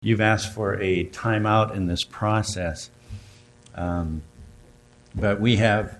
You've asked for a timeout in this process, but we have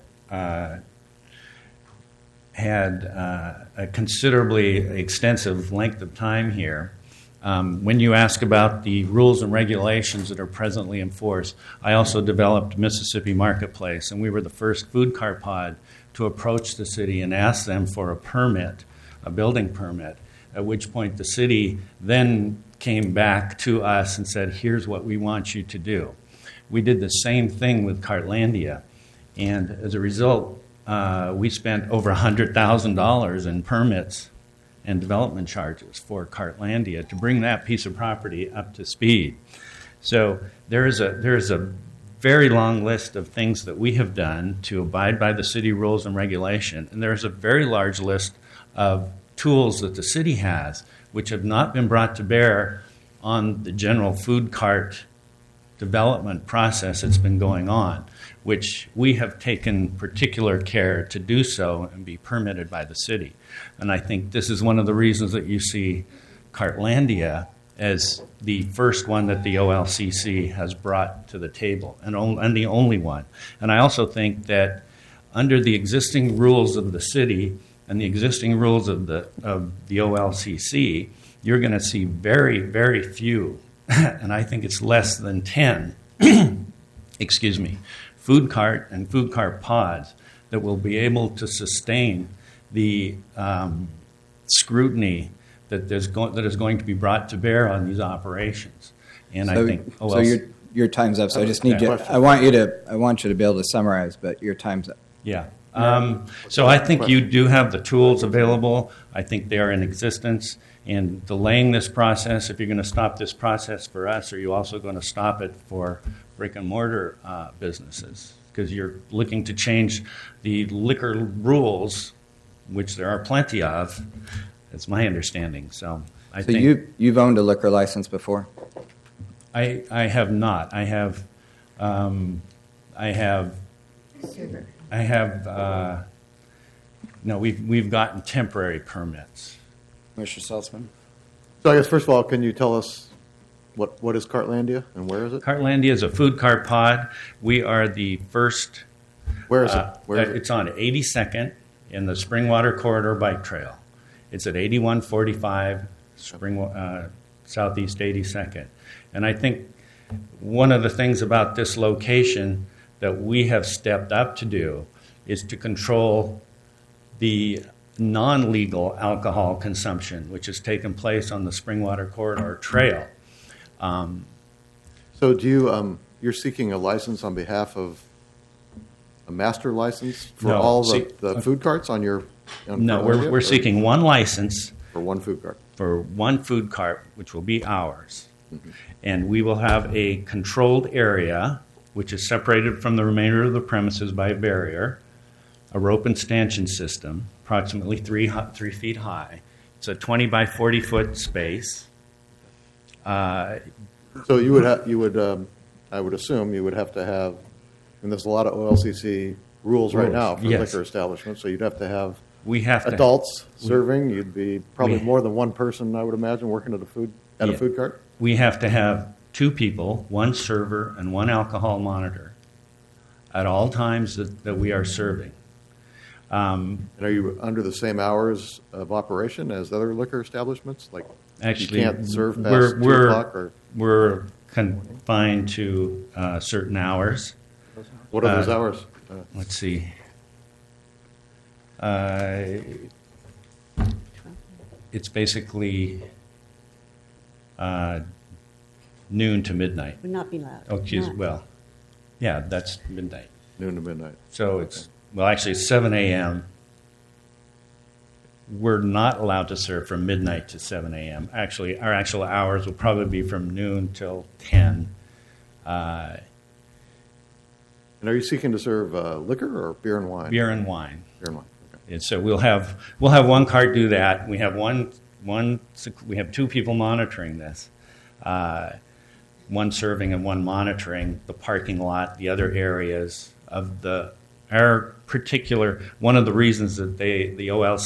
had a considerably extensive length of time here. When you ask about the rules and regulations that are presently in force, I also developed Mississippi Marketplace, and we were the first food cart pod to approach the city and ask them for a permit, a building permit, at which point the city then came back to us and said, here's what we want you to do. We did the same thing with Cartlandia, and as a result, we spent over $100,000 in permits and development charges for Cartlandia to bring that piece of property up to speed. So there is a very long list of things that we have done to abide by the city rules and regulation, and there's a very large list of tools that the city has which have not been brought to bear on the general food cart development process that's been going on, which we have taken particular care to do so and be permitted by the city. And I think this is one of the reasons that you see Cartlandia as the first one that the OLCC has brought to the table, and the only one. And I also think that under the existing rules of the city and the existing rules of the OLCC, you're going to see very, very few, and I think it's less than 10, food cart and food cart pods that will be able to sustain the scrutiny that is going to be brought to bear on these operations. And so, I think so your time's up. So I just need you. I want you to be able to summarize, but your time's up. Yeah. So I think you do have the tools available. I think they are in existence. And delaying this process, if you're going to stop this process for us, are you also going to stop it for brick and mortar businesses? Because you're looking to change the liquor rules, which there are plenty of. That's my understanding. So I think you've owned a liquor license before? I have not. I have. No, we've gotten temporary permits. Mr. Saltzman? So I guess, first of all, can you tell us what is Cartlandia and where is it? Cartlandia is a food cart pod. We are the first. Where is it? It's on 82nd in the Springwater Corridor Bike Trail. It's at 8145 Southeast 82nd. And I think one of the things about this location that we have stepped up to do is to control the non-legal alcohol consumption, which has taken place on the Springwater Corridor Trail. So do you're seeking a license on behalf of a master license for all the food carts on your... No, we're seeking one license. For one food cart. For one food cart, which will be ours. Mm-hmm. And we will have a controlled area, which is separated from the remainder of the premises by a barrier, a rope and stanchion system, approximately 3 feet high. It's a 20 by 40 foot space. So I would assume you would have to have, and there's a lot of OLCC rules right now for liquor establishments, so you'd have to have adults serving. You'd be probably more than one person, I would imagine, working at a food cart. We have to have 2 people, 1 server and 1 alcohol monitor at all times that we are serving. And are you under the same hours of operation as other liquor establishments? Like, actually, you can't serve past 2 o'clock? Or? We're confined to certain hours. What are those hours? Let's see. It's basically noon to midnight. Would not be loud. Oh, that's midnight. Noon to midnight. So it's actually it's 7 a.m. We're not allowed to serve from midnight to 7 a.m. Actually, our actual hours will probably be from noon till 10. And are you seeking to serve liquor or beer and wine? Beer and wine. Beer and wine. Okay. And so we'll have 1 cart do that. We have we have 2 people monitoring this. 1 serving and 1 monitoring the parking lot, the other areas of our particular, one of the reasons that the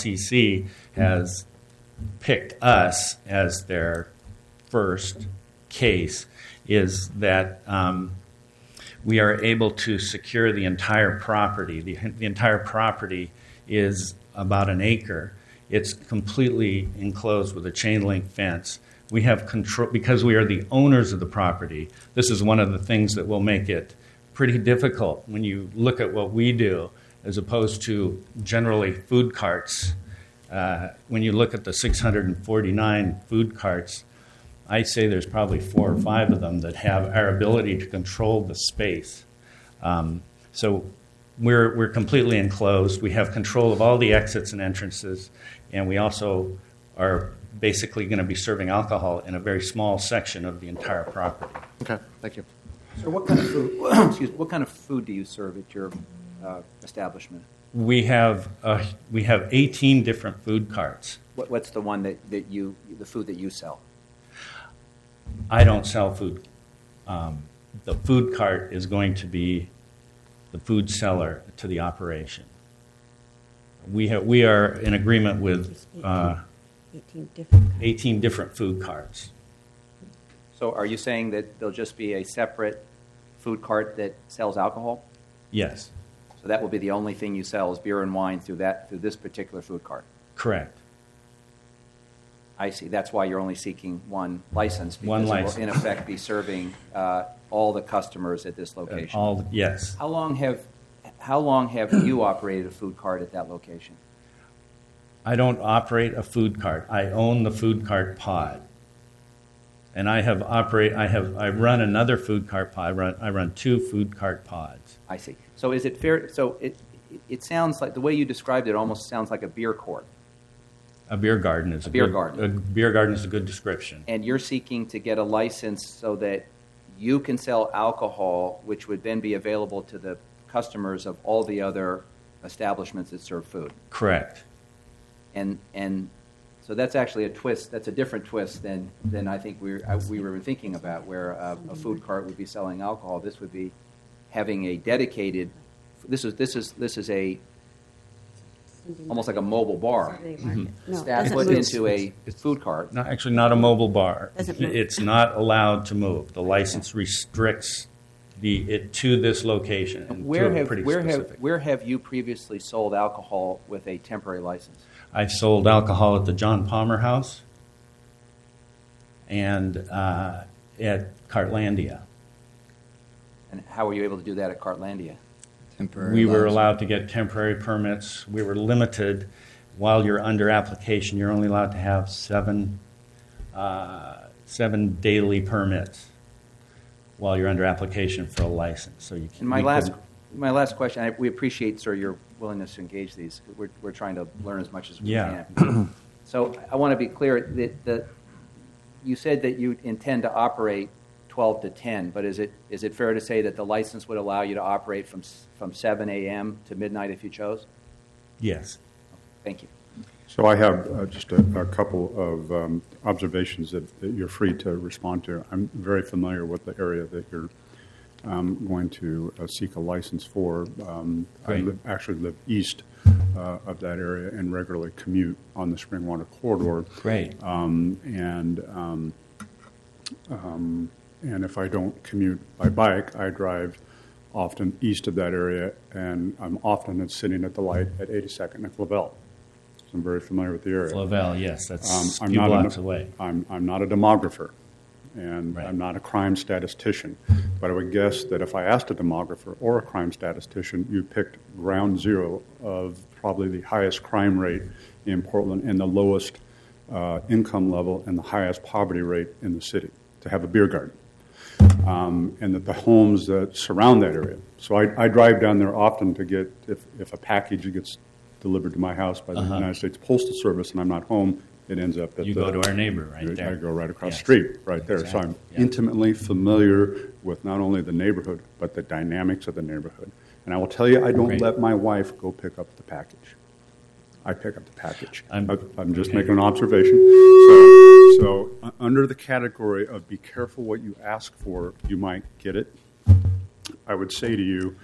OLCC has picked us as their first case is that we are able to secure the entire property. The entire property is about an acre. It's completely enclosed with a chain link fence. We have control because we are the owners of the property. This is one of the things that will make it pretty difficult when you look at what we do as opposed to generally food carts. When you look at the 649 food carts, I say there's probably 4 or 5 of them that have our ability to control the space. So we're completely enclosed. We have control of all the exits and entrances, and we also are basically going to be serving alcohol in a very small section of the entire property. Okay, thank you. So what kind of food? What kind of food do you serve at your establishment? We have 18 different food carts. What's the one the food that you sell? I don't sell food. The food cart is going to be the food seller to the operation. We are in agreement with 18 different food carts. So are you saying that there'll just be a separate food cart that sells alcohol? Yes. So that will be the only thing you sell is beer and wine through this particular food cart? Correct. I see. That's why you're only seeking one license. Because one license. It will, in effect, be serving all the customers at this location. Yes. How long have you operated a food cart at that location? I don't operate a food cart. I own the food cart pod. And I run another food cart pod. I run 2 food cart pods. I see. So is it fair? So it sounds like the way you described it almost sounds like a beer court. A beer garden is a beer garden. A beer garden is a good description. And you're seeking to get a license so that you can sell alcohol, which would then be available to the customers of all the other establishments that serve food. Correct. And so that's actually a twist. That's a different twist than I think we were thinking about, where a food cart would be selling alcohol. This would be having a dedicated. This is a almost like a mobile bar. Mm-hmm. No, put into a food cart. No, actually, not a mobile bar. It's not allowed to move. The license restricts it to this location. And where have you previously sold alcohol with a temporary license? I've sold alcohol at the John Palmer House and at Cartlandia. And how were you able to do that at Cartlandia? We were allowed to get temporary permits. We were limited. While you're under application, you're only allowed to have 7 daily permits while you're under application for a license. So you can. My last question. We appreciate, sir, your willingness to engage these. We're trying to learn as much as we can. So I want to be clear that you said that you intend to operate 12 to 10, but is it fair to say that the license would allow you to operate from 7 a.m. to midnight if you chose? Yes. Thank you. So I have just a couple of observations that you're free to respond to. I'm very familiar with the area that you're going to seek a license for. I actually live east of that area and regularly commute on the Springwater Corridor. Great. And if I don't commute by bike, I drive often east of that area, and I'm often sitting at the light at 82nd and Flavel. So I'm very familiar with the area. Flavel, yes, that's a few blocks away. I'm not a demographer, and Right. I'm not a crime statistician, but I would guess that if I asked a demographer or a crime statistician, you picked ground zero of probably the highest crime rate in Portland and the lowest income level and the highest poverty rate in the city to have a beer garden. And that the homes that surround that area. So I drive down there often to get, if a package gets delivered to my house by the United States Postal Service and I'm not home, it ends up at go to our neighbor right there. I go right across the street right there. Exactly. So I'm intimately familiar with not only the neighborhood, but the dynamics of the neighborhood. And I will tell you, I don't let my wife go pick up the package. I pick up the package. I'm just making an observation. So under the category of be careful what you ask for, you might get it. I would say to you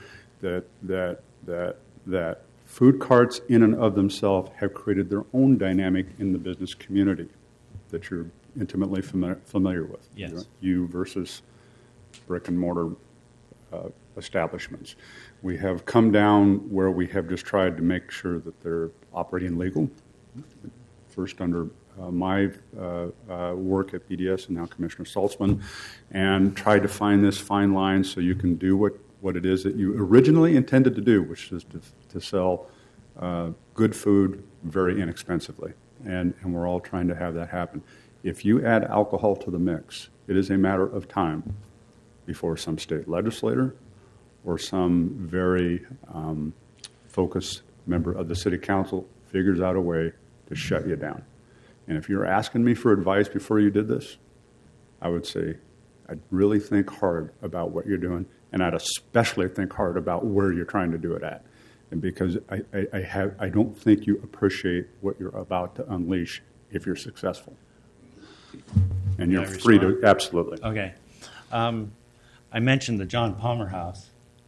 that food carts in and of themselves have created their own dynamic in the business community that you're intimately familiar with. Yes. You versus brick and mortar establishments. We have come down where we have just tried to make sure that they're operating legal. First under my work at BDS and now Commissioner Saltzman, and tried to find this fine line so you can do what it is that you originally intended to do, which is to sell good food very inexpensively. And we're all trying to have that happen. If you add alcohol to the mix, it is a matter of time before some state legislator or some very focused member of the city council figures out a way to shut you down. And if you're asking me for advice before you did this, I would say I'd really think hard about what you're doing, and I'd especially think hard about where you're trying to do it at. And because I don't think you appreciate what you're about to unleash if you're successful. And you're free to, absolutely. Okay. I mentioned the John Palmer House.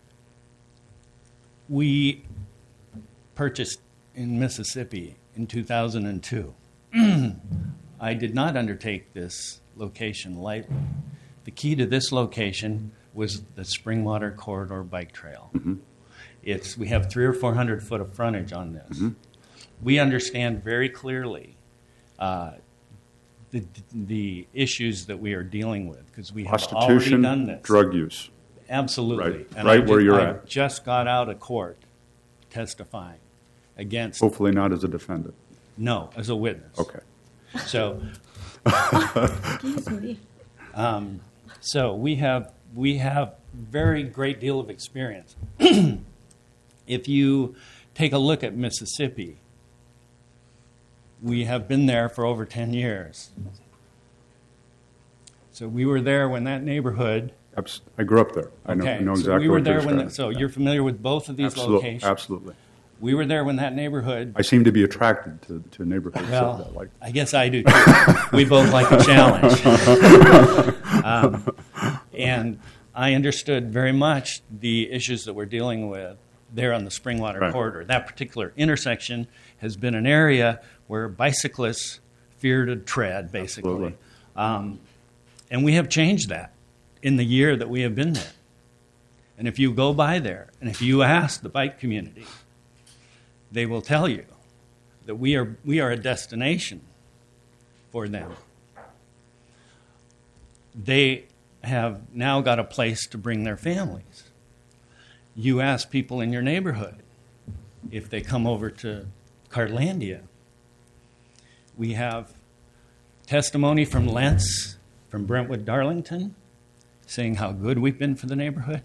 We purchased in Mississippi in 2002. I did not undertake this location lightly. The key to this location was the Springwater Corridor Bike Trail. Mm-hmm. We have 300 or 400 foot of frontage on this. Mm-hmm. We understand very clearly the issues that we are dealing with because we have already done this. Drug use. Absolutely. Right, and right where you're at. I just got out of court testifying against. Hopefully not as a defendant. No, as a witness. Okay. So. Excuse me. So we have very great deal of experience. If you take a look at Mississippi, we have been there for over 10 years. So we were there when that neighborhood. I grew up there. I know exactly so we were what there you're when. So you're familiar with both of these locations. Absolutely. We were there when that neighborhood. I seem to be attracted to neighborhoods well, that like. I guess I do too. We both like a challenge. And I understood very much the issues that we're dealing with there on the Springwater Corridor. That particular intersection has been an area where bicyclists fear to tread, basically. And we have changed that in the year that we have been there. And if you go by there, and if you ask the bike community, they will tell you that we are a destination for them. They have now got a place to bring their families. You ask people in your neighborhood if they come over to Cartlandia. We have testimony from Lentz, from Brentwood Darlington, saying how good we've been for the neighborhood.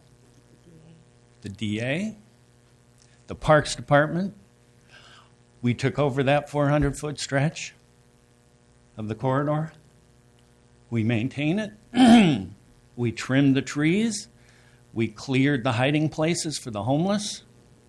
The DA, the Parks Department. We took over that 400-foot stretch of the corridor. We maintain it. We trimmed the trees. We cleared the hiding places for the homeless.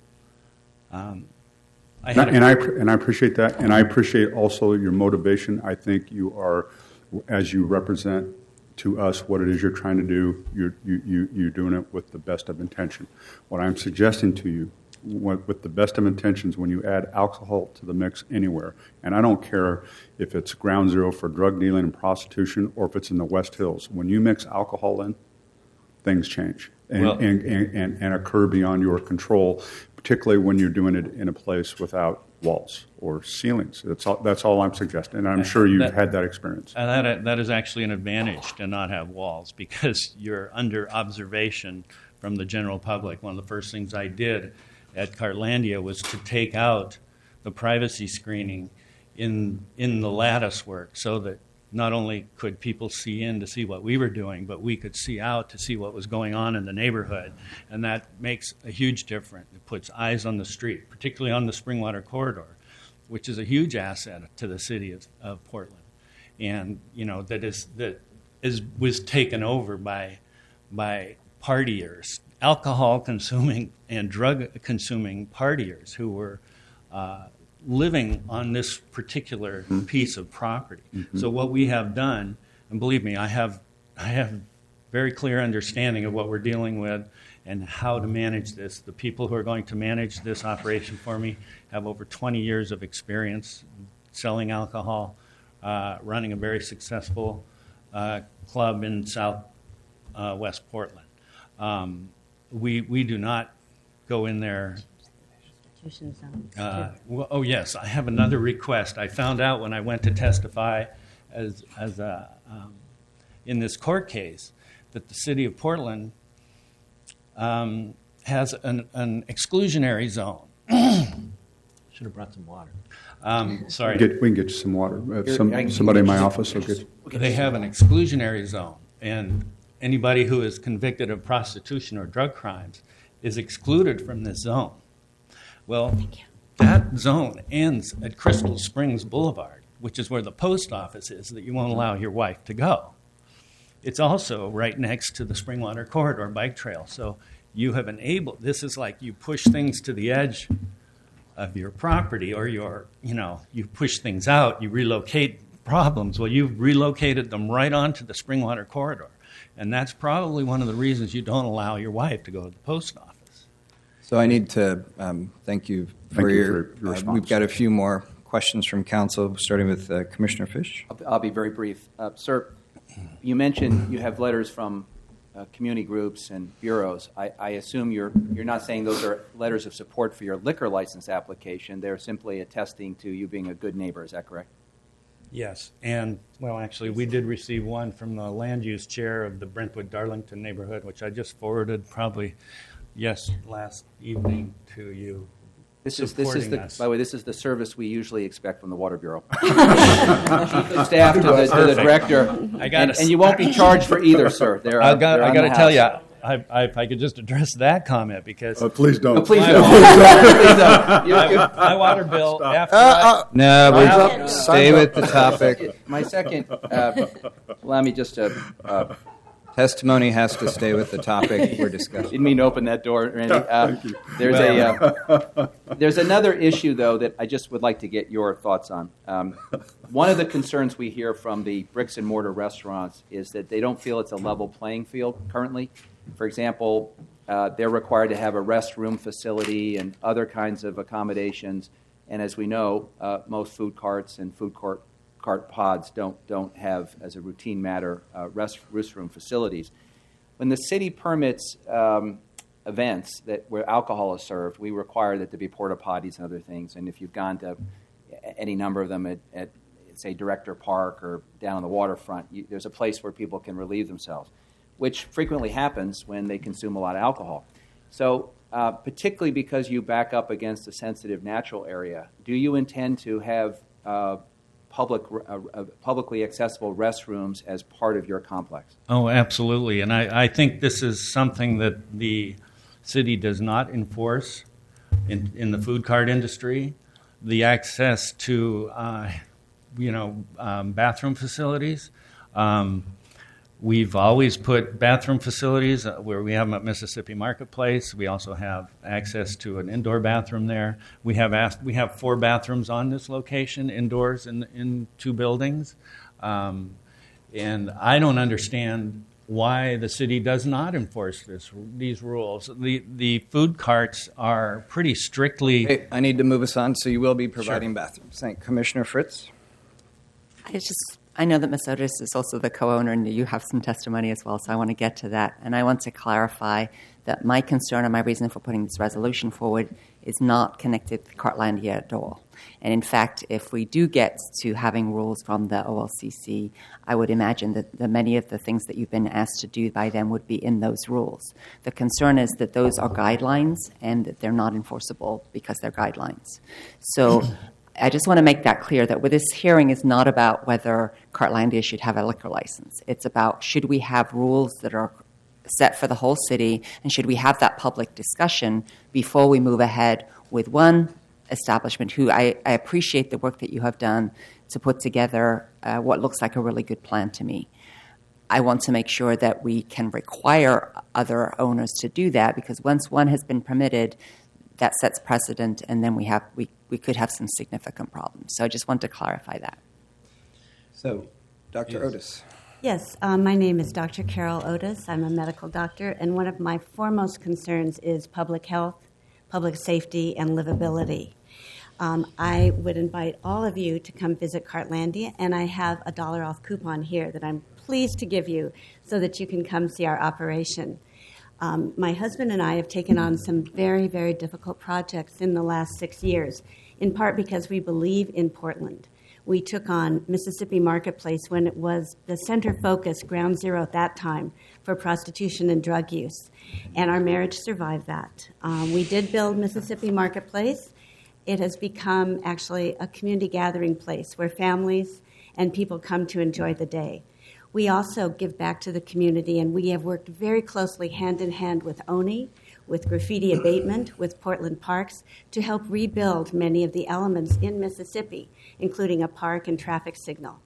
And I appreciate that, and I appreciate also your motivation. I think you are, as you represent to us what it is you're trying to do, you're doing it with the best of intention. What I'm suggesting to you, with the best of intentions, when you add alcohol to the mix anywhere, and I don't care if it's ground zero for drug dealing and prostitution or if it's in the West Hills, when you mix alcohol in, things change and occur beyond your control, particularly when you're doing it in a place without walls or ceilings. That's all I'm suggesting, and I'm sure you've had that experience. That is actually an advantage to not have walls because you're under observation from the general public. One of the first things I did at Cartlandia was to take out the privacy screening in the lattice work so that not only could people see in to see what we were doing, but we could see out to see what was going on in the neighborhood. And that makes a huge difference. It puts eyes on the street, particularly on the Springwater Corridor, which is a huge asset to the city of Portland. And, that was taken over by partiers, alcohol-consuming and drug-consuming partiers who were living on this particular piece of property. Mm-hmm. So what we have done, and believe me, I have very clear understanding of what we're dealing with and how to manage this. The people who are going to manage this operation for me have over 20 years of experience selling alcohol, running a very successful club in West Portland. We do not go in there. Oh yes, I have another request. I found out when I went to testify in this court case that the city of Portland has an exclusionary zone. Should have brought some water. Sorry. We can get you some water. Somebody in my office will get. They have an exclusionary zone, and anybody who is convicted of prostitution or drug crimes is excluded from this zone. Well, that zone ends at Crystal Springs Boulevard, which is where the post office is that you won't allow your wife to go. It's also right next to the Springwater Corridor bike trail. So you have enabled, this is like you push things to the edge of your property, or you push things out, you relocate problems. Well, you've relocated them right onto the Springwater Corridor. And that's probably one of the reasons you don't allow your wife to go to the post office. So I need to thank you for your response. We've got a few more questions from council, starting with Commissioner Fish. I'll be very brief. Sir, you mentioned you have letters from community groups and bureaus. I assume you're not saying those are letters of support for your liquor license application. They're simply attesting to you being a good neighbor. Is that correct? Yes. And, well, actually, we did receive one from the land use chair of the Brentwood-Darlington neighborhood, which I just forwarded probably, last evening to you. By the way, this is the service we usually expect from the Water Bureau. Chief of staff to the director, and you won't be charged for either, sir. I got to tell you, if I could just address that comment, because please don't. Please don't. My water bill after stay with the topic. My second, allow me just to. Testimony has to stay with the topic we're discussing. Didn't mean to open that door, Randy. There's another issue, though, that I just would like to get your thoughts on. One of the concerns we hear from the bricks and mortar restaurants is that they don't feel it's a level playing field currently. For example, they're required to have a restroom facility and other kinds of accommodations. And as we know, most food carts and food cart pods don't have, as a routine matter, restroom facilities. When the city permits events where alcohol is served, we require that there be porta potties and other things. And if you've gone to any number of them at say, Director Park or down on the waterfront, there's a place where people can relieve themselves, which frequently happens when they consume a lot of alcohol. So particularly because you back up against a sensitive natural area, do you intend to have publicly accessible restrooms as part of your complex? Oh, absolutely. And I think this is something that the city does not enforce in the food cart industry. The access to, bathroom facilities. We've always put bathroom facilities where we have them at Mississippi Marketplace. We also have access to an indoor bathroom there. We have 4 bathrooms on this location, indoors in 2 buildings. And I don't understand why the city does not enforce these rules. The food carts are pretty strictly... Hey, I need to move us on, so you will be providing bathrooms. Thank you. Commissioner Fritz? I know that Ms. Otis is also the co-owner, and you have some testimony as well, so I want to get to that. And I want to clarify that my concern and my reason for putting this resolution forward is not connected to Cartlandia at all. And in fact, if we do get to having rules from the OLCC, I would imagine that many of the things that you've been asked to do by them would be in those rules. The concern is that those are guidelines and that they're not enforceable because they're guidelines. So I just want to make that clear, that this hearing is not about whether Cartlandia should have a liquor license. It's about, should we have rules that are set for the whole city, and should we have that public discussion before we move ahead with one establishment who I appreciate the work that you have done to put together what looks like a really good plan to me. I want to make sure that we can require other owners to do that, because once one has been permitted, that sets precedent, and then we could have some significant problems. So I just want to clarify that. So, Dr. Otis. Yes, my name is Dr. Carol Otis. I'm a medical doctor, and one of my foremost concerns is public health, public safety, and livability. I would invite all of you to come visit Cartlandia, and I have a $1 off coupon here that I'm pleased to give you so that you can come see our operation. My husband and I have taken on some very, very difficult projects in the last 6 years, in part because we believe in Portland. We took on Mississippi Marketplace when it was the center focus, ground zero at that time, for prostitution and drug use. And our marriage survived that. We did build Mississippi Marketplace. It has become actually a community gathering place where families and people come to enjoy the day. We also give back to the community, and we have worked very closely hand in hand with ONI, with graffiti abatement, with Portland Parks, to help rebuild many of the elements in Mississippi, including a park and traffic signal.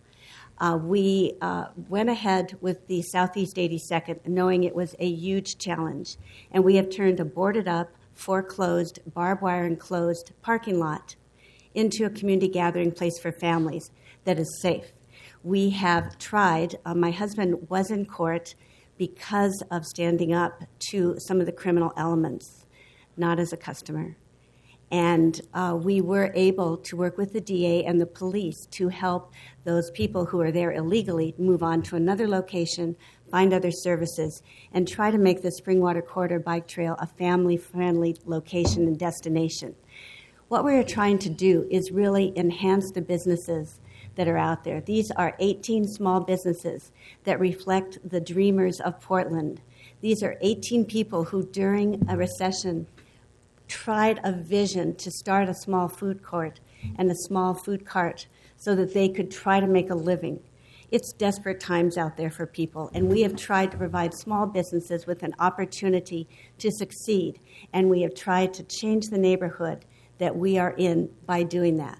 We went ahead with the Southeast 82nd, knowing it was a huge challenge, and we have turned a boarded-up, foreclosed, barbed wire enclosed parking lot into a community gathering place for families that is safe. We have tried, my husband was in court because of standing up to some of the criminal elements, not as a customer. And we were able to work with the DA and the police to help those people who are there illegally move on to another location, find other services, and try to make the Springwater Corridor Bike Trail a family-friendly location and destination. What we're trying to do is really enhance the businesses that are out there. These are 18 small businesses that reflect the dreamers of Portland. These are 18 people who, during a recession, tried a vision to start a small food court and a small food cart so that they could try to make a living. It's desperate times out there for people, and we have tried to provide small businesses with an opportunity to succeed, and we have tried to change the neighborhood that we are in by doing that.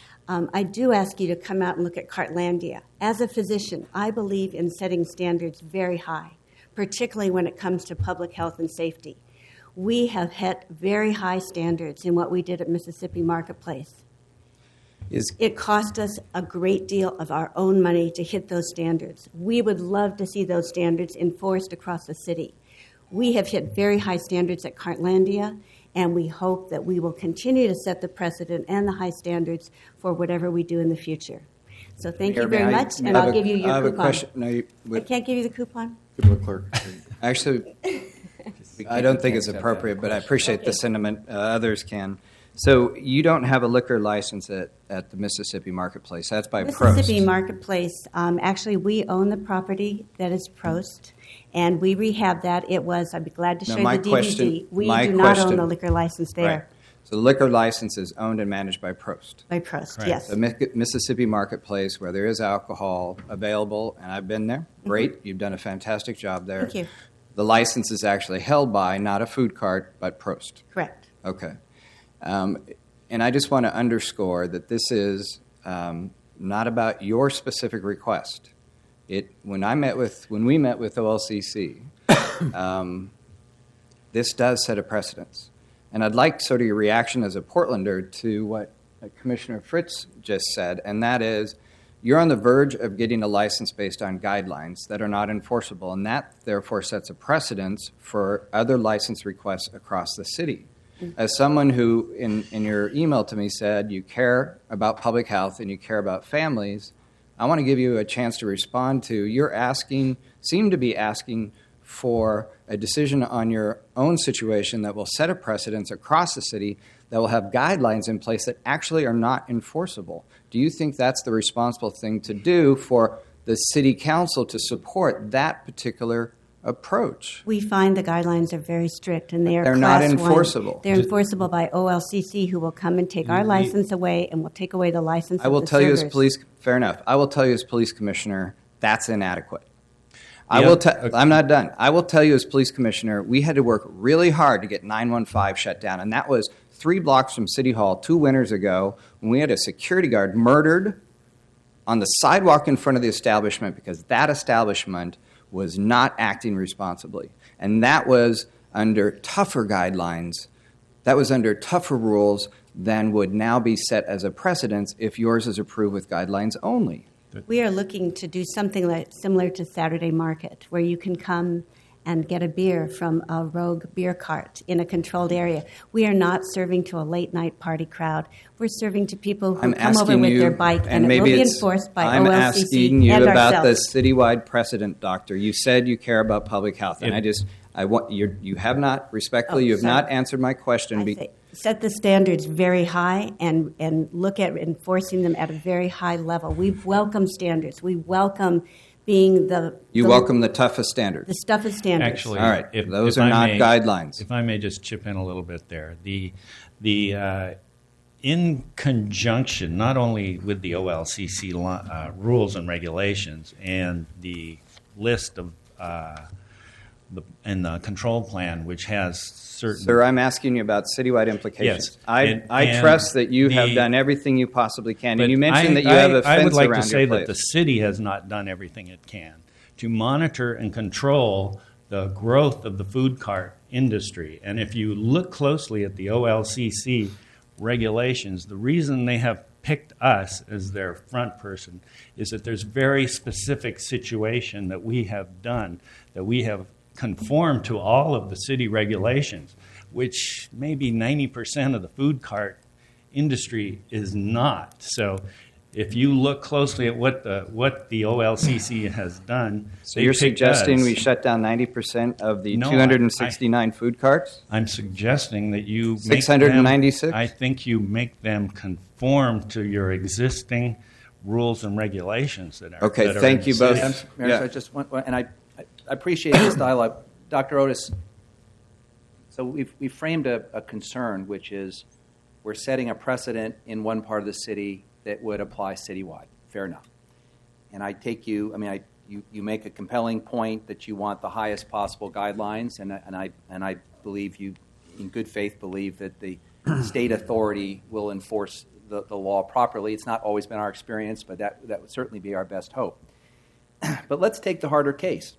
I do ask you to come out and look at Cartlandia. As a physician, I believe in setting standards very high, particularly when it comes to public health and safety. We have hit very high standards in what we did at Mississippi Marketplace. It cost us a great deal of our own money to hit those standards. We would love to see those standards enforced across the city. We have hit very high standards at Cartlandia, and we hope that we will continue to set the precedent and the high standards for whatever we do in the future. So thank you very much, and I'll give you your coupon. I have a question. No, I can't give you the coupon? Give it to the clerk. Actually, I don't think it's appropriate, but I appreciate the sentiment. Others can. So you don't have a liquor license at the Mississippi Marketplace. That's by Prost. Mississippi Marketplace, actually, we own the property that is Prost, and we rehab that. I'd be glad to show you the DVD. We do not own the liquor license there. Right. So the liquor license is owned and managed by Prost. By Prost, right. Yes. The Mississippi Marketplace, where there is alcohol available, and I've been there. Great. Mm-hmm. You've done a fantastic job there. Thank you. The license is actually held by not a food cart, but Prost. Correct. Okay. And I just want to underscore that this is not about your specific request. When we met with OLCC, this does set a precedence. And I'd like sort of your reaction as a Portlander to what Commissioner Fritz just said, and that is you're on the verge of getting a license based on guidelines that are not enforceable, and that therefore sets a precedence for other license requests across the city. As someone who, in your email to me, said you care about public health and you care about families, I want to give you a chance to respond to, seem to be asking for a decision on your own situation that will set a precedence across the city that will have guidelines in place that actually are not enforceable. Do you think that's the responsible thing to do for the city council to support that particular approach? We find the guidelines are very strict, and they're not enforceable. They're enforceable by OLCC, who will come and take our license away, and will take away the license. I will tell you as police. Fair enough. I will tell you as police commissioner that's inadequate. I'm not done. I will tell you as police commissioner, we had to work really hard to get 915 shut down, and that was 3 blocks from City Hall 2 winters ago when we had a security guard murdered on the sidewalk in front of the establishment because that establishment was not acting responsibly. And that was under tougher guidelines. That was under tougher rules than would now be set as a precedence if yours is approved with guidelines only. We are looking to do something similar to Saturday Market, where you can come and get a beer from a rogue beer cart in a controlled area. We are not serving to a late-night party crowd. We're serving to people who come over with their bike, and it will be enforced by I'm OLCC asking you and about ourselves. the citywide precedent, Doctor. You said you care about public health, and you have not, respectfully, you have not answered my question. Set the standards very high and look at enforcing them at a very high level. We welcome standards. We welcome being welcome the toughest standards. The toughest standards. Actually, all right. Those are not guidelines. If I may just chip in a little bit there, in conjunction not only with the OLCC rules and regulations and the list of and the control plan, which has certain... Sir, I'm asking you about citywide implications. Yes. I trust that you have done everything you possibly can. And you mentioned that you have a fence around your place. I would like to say that the city has not done everything it can to monitor and control the growth of the food cart industry. And if you look closely at the OLCC regulations, the reason they have picked us as their front person is that there's very specific situation that we have done, that we have conformed to all of the city regulations, which maybe 90% of the food cart industry is not. So if you look closely at what the OLCC has done, so you're suggesting we shut down 90% of the 269 food carts? I'm suggesting that you 696. I think you make them conform to your existing rules and regulations that are. Okay, thank you both. I just want, and I appreciate this dialogue, Dr. Otis. So we framed a concern, which is we're setting a precedent in one part of the city that would apply citywide. Fair enough. And I take you. I mean, you make a compelling point that you want the highest possible guidelines, and I believe you, in good faith, believe that the state authority will enforce the law properly. It's not always been our experience, but that would certainly be our best hope. But let's take the harder case.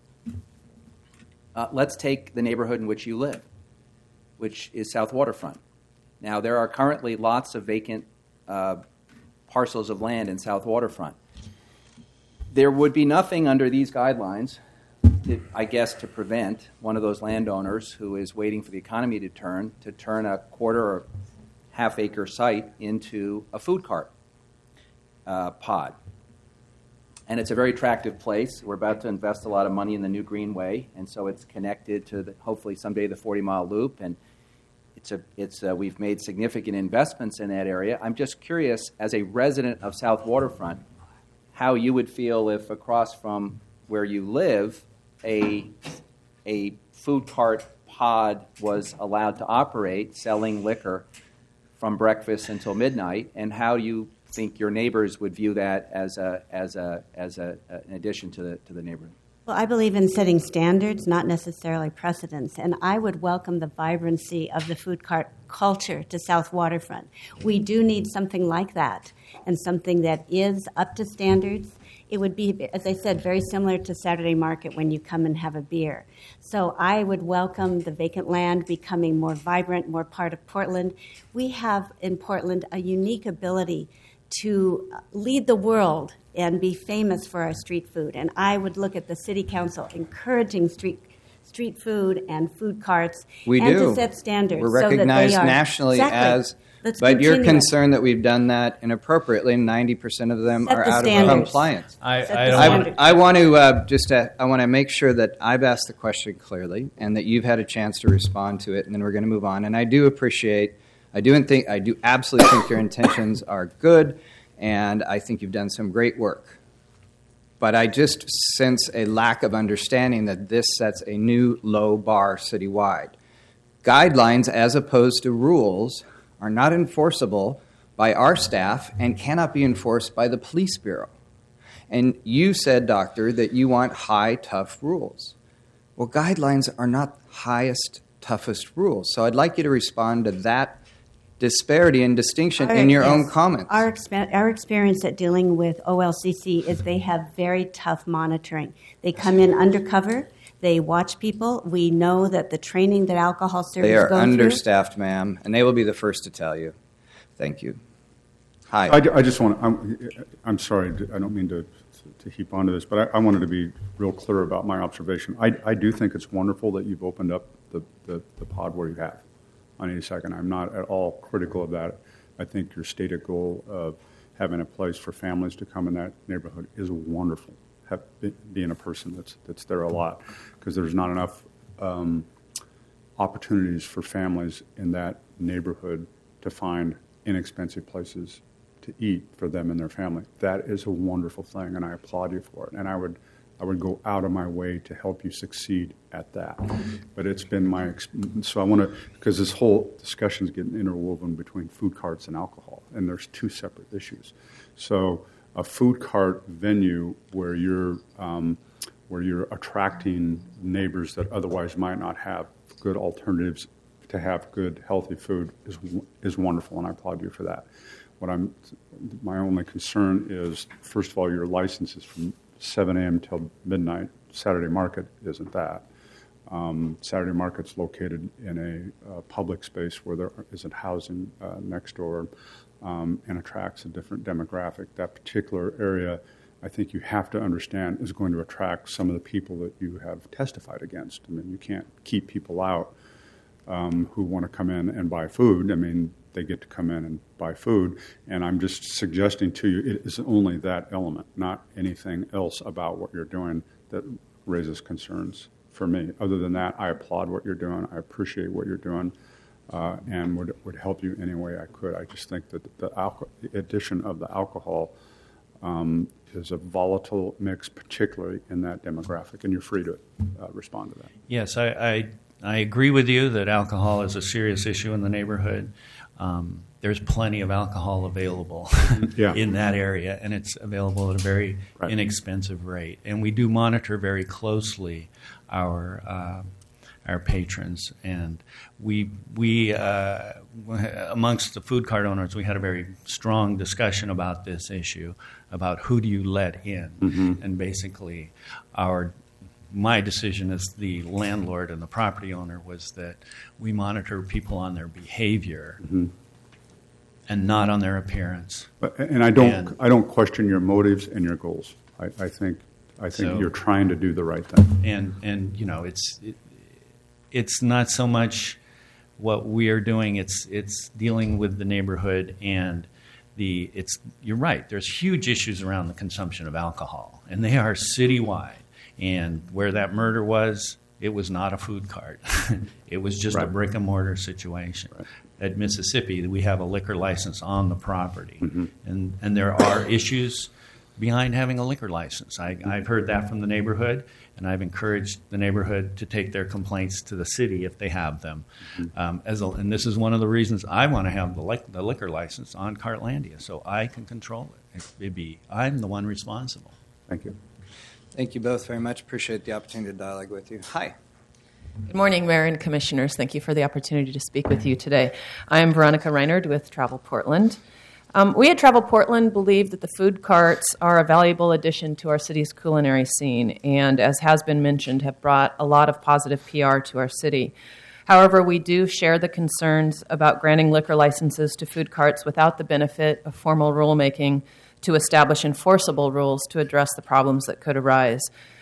Let's take the neighborhood in which you live, which is South Waterfront. Now, there are currently lots of vacant parcels of land in South Waterfront. There would be nothing under these guidelines, to prevent one of those landowners who is waiting for the economy to turn a quarter or half-acre site into a food cart pod. And it's a very attractive place. We're about to invest a lot of money in the new Greenway, and so it's connected to hopefully someday the 40-mile loop. And we've made significant investments in that area. I'm just curious, as a resident of South Waterfront, how you would feel if across from where you live, a food cart pod was allowed to operate, selling liquor from breakfast until midnight, and how you think your neighbors would view that as an addition to the neighborhood. Well, I believe in setting standards, not necessarily precedents, and I would welcome the vibrancy of the food cart culture to South Waterfront. We do need something like that, and something that is up to standards. It would be, as I said, very similar to Saturday Market when you come and have a beer. So I would welcome the vacant land becoming more vibrant, more part of Portland. We have in Portland a unique ability to lead the world and be famous for our street food. And I would look at the city council encouraging street food and food carts to set standards. We're recognized nationally as... But you're concerned that we've done that inappropriately, and 90% of them are out of compliance. I want to make sure that I've asked the question clearly and that you've had a chance to respond to it, and then we're going to move on. And I do absolutely think your intentions are good, and I think you've done some great work. But I just sense a lack of understanding that this sets a new low bar citywide. Guidelines, as opposed to rules, are not enforceable by our staff and cannot be enforced by the police bureau. And you said, Doctor, that you want high, tough rules. Well, guidelines are not highest, toughest rules. So I'd like you to respond to that disparity and distinction in your own comments. Our experience at dealing with OLCC is they have very tough monitoring. They come in undercover. They watch people. We know that the training that alcohol servers go through... They are understaffed, ma'am, and they will be the first to tell you. Thank you. Hi. I just want to... I'm sorry, I don't mean to to heap onto this, but I wanted to be real clear about my observation. I do think it's wonderful that you've opened up the pod where you have on 82nd. I'm not at all critical of that. I think your stated goal of having a place for families to come in that neighborhood is wonderful. Being a person that's there a lot, because there's not enough opportunities for families in that neighborhood to find inexpensive places to eat for them and their family. That is a wonderful thing, and I applaud you for it. And I would go out of my way to help you succeed at that. But it's been so I want to, because this whole discussion is getting interwoven between food carts and alcohol, and there's two separate issues. So a food cart venue where you're attracting neighbors that otherwise might not have good alternatives to have good, healthy food is wonderful, and I applaud you for that. My only concern is, first of all, your license is from 7 a.m. till midnight. Saturday market isn't that. Saturday market's located in a public space where there isn't housing next door, and attracts a different demographic. That particular area, I think you have to understand, is going to attract some of the people that you have testified against. I mean, you can't keep people out who want to come in and buy food. I mean, they get to come in and buy food, and I'm just suggesting to you it is only that element, not anything else about what you're doing that raises concerns for me. Other than that, I applaud what you're doing. I appreciate what you're doing, and would help you any way I could. I just think that the addition of the alcohol is a volatile mix, particularly in that demographic, and you're free to respond to that. Yes, I agree with you that alcohol is a serious issue in the neighborhood. There's plenty of alcohol available in that area, and it's available at a very inexpensive rate. And we do monitor very closely our patrons, and we amongst the food cart owners, we had a very strong discussion about this issue, about who do you let in, and basically my decision as the landlord and the property owner was that we monitor people on their behavior and not on their appearance. And I don't question your motives and your goals. I think you're trying to do the right thing. And you know, it's not so much what we are doing. It's dealing with the neighborhood, and you're right. There's huge issues around the consumption of alcohol, and they are citywide. And where that murder was, it was not a food cart. It was just a brick and mortar situation. Right. At Mississippi, we have a liquor license on the property, and there are issues behind having a liquor license. I've heard that from the neighborhood, and I've encouraged the neighborhood to take their complaints to the city if they have them. And this is one of the reasons I want to have the liquor license on Cartlandia, so I can control it. I'm the one responsible. Thank you. Thank you both very much. Appreciate the opportunity to dialogue with you. Hi. Good morning, Mayor and Commissioners. Thank you for the opportunity to speak with you today. I am Veronica Reinard with Travel Portland. We at Travel Portland believe that the food carts are a valuable addition to our city's culinary scene and, as has been mentioned, have brought a lot of positive PR to our city. However, we do share the concerns about granting liquor licenses to food carts without the benefit of formal rulemaking to establish enforceable rules to address the problems that could arise.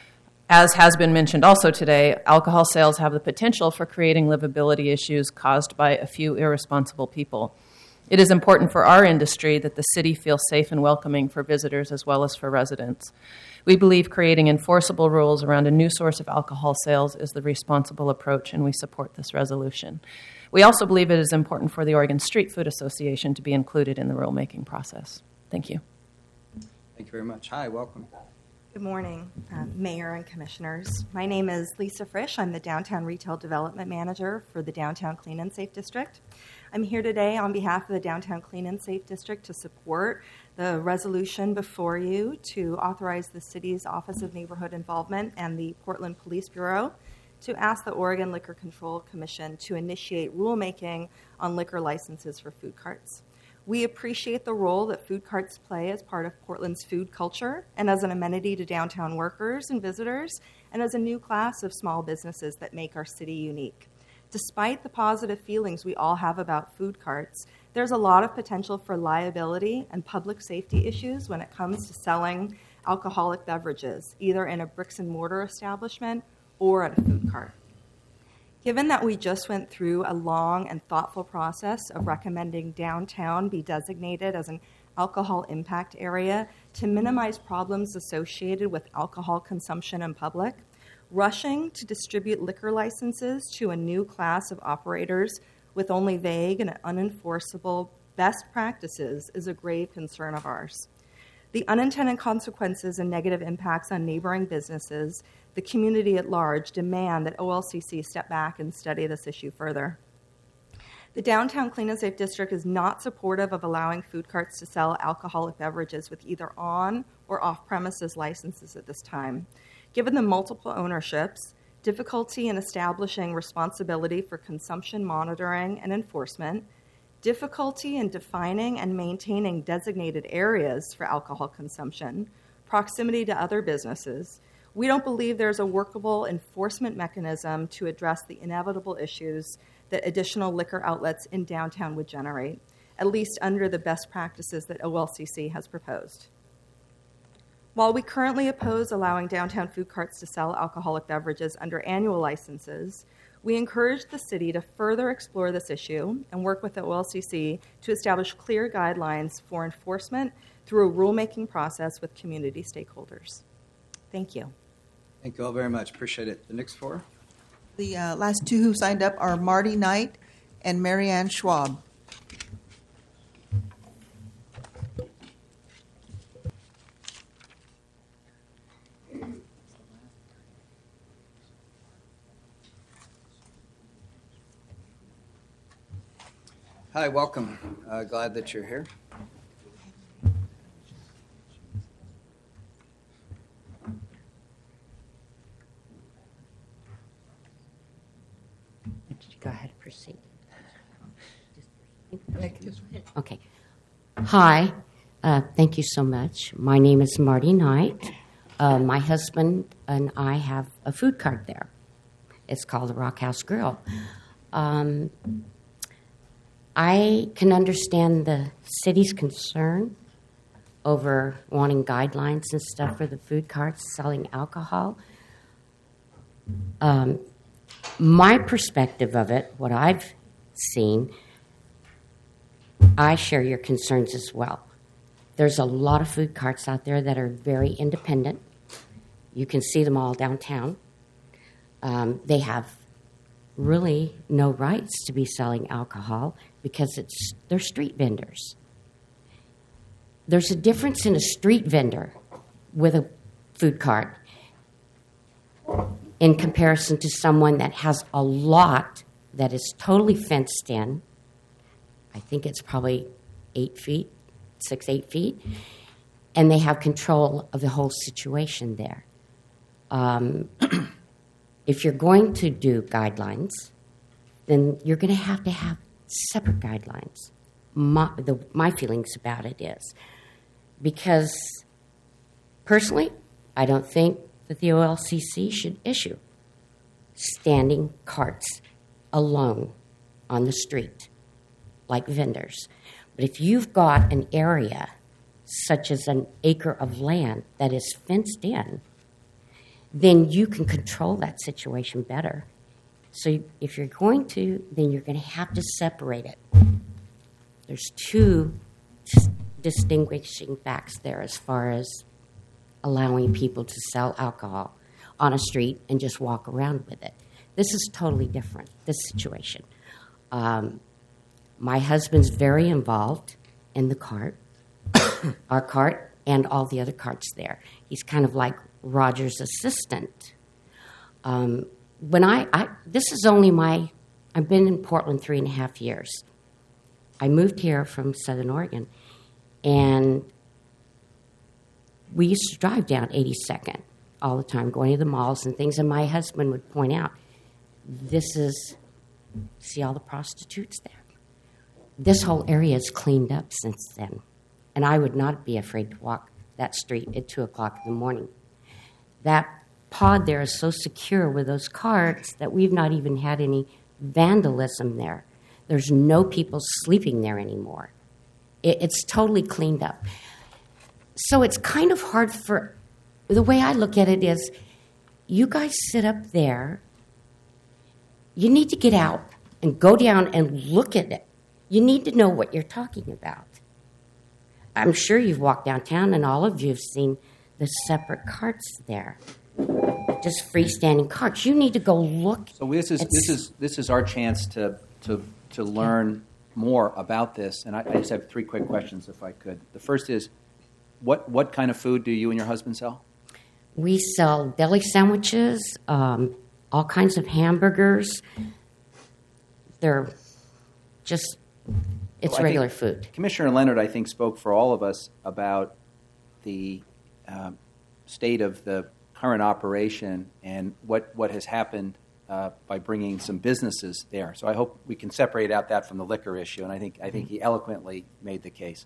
As has been mentioned also today, alcohol sales have the potential for creating livability issues caused by a few irresponsible people. It is important for our industry that the city feels safe and welcoming for visitors as well as for residents. We believe creating enforceable rules around a new source of alcohol sales is the responsible approach, and we support this resolution. We also believe it is important for the Oregon Street Food Association to be included in the rulemaking process. Thank you. Thank you very much. Hi, welcome. Good morning, Mayor and Commissioners. My name is Lisa Frisch. I'm the Downtown Retail Development Manager for the Downtown Clean and Safe District. I'm here today on behalf of the Downtown Clean and Safe District to support the resolution before you to authorize the city's Office of Neighborhood Involvement and the Portland Police Bureau to ask the Oregon Liquor Control Commission to initiate rulemaking on liquor licenses for food carts. We appreciate the role that food carts play as part of Portland's food culture and as an amenity to downtown workers and visitors, and as a new class of small businesses that make our city unique. Despite the positive feelings we all have about food carts, there's a lot of potential for liability and public safety issues when it comes to selling alcoholic beverages, either in a bricks and mortar establishment or at a food cart. Given that we just went through a long and thoughtful process of recommending downtown be designated as an alcohol impact area to minimize problems associated with alcohol consumption in public, rushing to distribute liquor licenses to a new class of operators with only vague and unenforceable best practices is a grave concern of ours. The unintended consequences and negative impacts on neighboring businesses, the community at large, demand that OLCC step back and study this issue further. The Downtown Clean and Safe District is not supportive of allowing food carts to sell alcoholic beverages with either on or off-premises licenses at this time. Given the multiple ownerships, difficulty in establishing responsibility for consumption monitoring and enforcement, difficulty in defining and maintaining designated areas for alcohol consumption, proximity to other businesses, we don't believe there's a workable enforcement mechanism to address the inevitable issues that additional liquor outlets in downtown would generate, at least under the best practices that OLCC has proposed. While we currently oppose allowing downtown food carts to sell alcoholic beverages under annual licenses, we encourage the city to further explore this issue and work with the OLCC to establish clear guidelines for enforcement through a rulemaking process with community stakeholders. Thank you. Thank you all very much. Appreciate it. The next four. The last two who signed up are Marty Knight and Marianne Schwab. Hi, welcome. Glad that you're here. Go ahead, proceed. Okay. Hi, thank you so much. My name is Marty Knight. My husband and I have a food cart there. It's called the Rock House Grill. I can understand the city's concern over wanting guidelines and stuff for the food carts selling alcohol. My perspective of it, what I've seen, I share your concerns as well. There's a lot of food carts out there that are very independent. You can see them all downtown. They have really no rights to be selling alcohol because they're street vendors. There's a difference in a street vendor with a food cart in comparison to someone that has a lot that is totally fenced in. I think it's probably 8 feet, 8 feet, and they have control of the whole situation there. If you're going to do guidelines, then you're going to have separate guidelines. My feelings about it is, because personally, I don't think that the OLCC should issue standing carts alone on the street like vendors. But if you've got an area such as an acre of land that is fenced in, then you can control that situation better. So if you're going to, then you're going to have to separate it. There's two distinguishing facts there as far as allowing people to sell alcohol on a street and just walk around with it. This is totally different, this situation. My husband's very involved in the cart, our cart, and all the other carts there. He's kind of like Roger's assistant. This is only I've been in Portland 3.5 years. I moved here from Southern Oregon, and we used to drive down 82nd all the time, going to the malls and things, and my husband would point out, see all the prostitutes there? This whole area is cleaned up since then, and I would not be afraid to walk that street at 2 o'clock in the morning. That pod there is so secure with those carts that we've not even had any vandalism there. There's no people sleeping there anymore. It's totally cleaned up. So it's kind of hard for the way I look at it is, you guys sit up there. You need to get out and go down and look at it. You need to know what you're talking about. I'm sure you've walked downtown and all of you have seen the separate carts there, just freestanding carts. You need to go look. So this is our chance to learn more about this. And I just have 3 quick questions, if I could. The first is, what kind of food do you and your husband sell? We sell deli sandwiches, all kinds of hamburgers. They're just, it's regular food. Commissioner Leonard, I think, spoke for all of us about the state of the current operation and what has happened by bringing some businesses there. So I hope we can separate out that from the liquor issue, and I think he eloquently made the case.